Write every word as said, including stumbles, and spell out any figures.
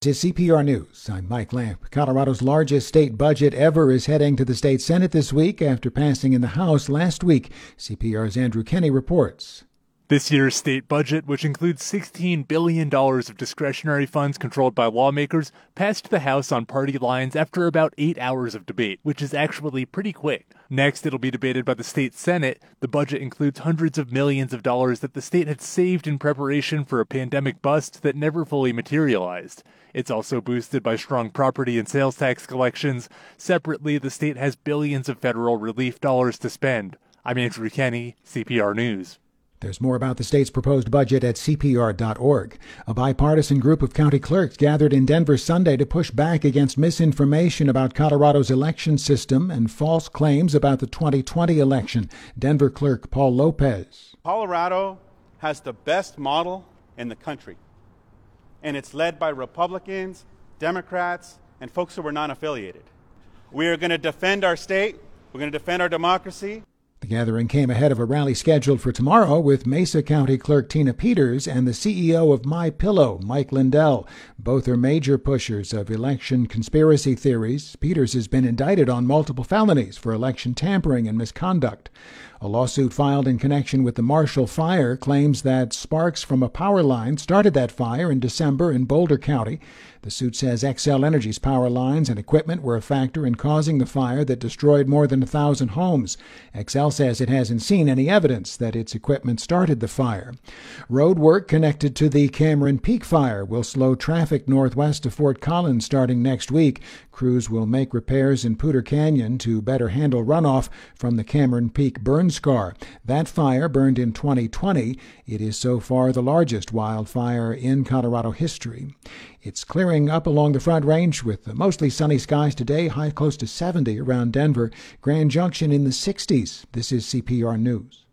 To C P R News, I'm Mike Lamp. Colorado's largest state budget ever is heading to the state Senate this week after passing in the House last week. C P R's Andrew Kenney reports. This year's state budget, which includes sixteen billion dollars of discretionary funds controlled by lawmakers, passed the House on party lines after about eight hours of debate, which is actually pretty quick. Next, it'll be debated by the state Senate. The budget includes hundreds of millions of dollars that the state had saved in preparation for a pandemic bust that never fully materialized. It's also boosted by strong property and sales tax collections. Separately, the state has billions of federal relief dollars to spend. I'm Andrew Kenney, C P R News. There's more about the state's proposed budget at C P R dot org. A bipartisan group of county clerks gathered in Denver Sunday to push back against misinformation about Colorado's election system and false claims about the twenty twenty election. Denver clerk Paul Lopez. Colorado has the best model in the country, and it's led by Republicans, Democrats, and folks who are non-affiliated. We are going to defend our state. We're going to defend our democracy. The gathering came ahead of a rally scheduled for tomorrow with Mesa County Clerk Tina Peters and the C E O of MyPillow, Mike Lindell. Both are major pushers of election conspiracy theories. Peters has been indicted on multiple felonies for election tampering and misconduct. A lawsuit filed in connection with the Marshall Fire claims that sparks from a power line started that fire in December in Boulder County. The suit says Xcel Energy's power lines and equipment were a factor in causing the fire that destroyed more than a thousand homes. Xcel says it hasn't seen any evidence that its equipment started the fire. Road work connected to the Cameron Peak fire will slow traffic northwest of Fort Collins starting next week. Crews will make repairs in Poudre Canyon to better handle runoff from the Cameron Peak burn scar. That fire burned in twenty twenty. It is so far the largest wildfire in Colorado history. It's clearing up along the Front Range with mostly sunny skies today, high close to seventy around Denver. Grand Junction in the sixties. This is C P R News.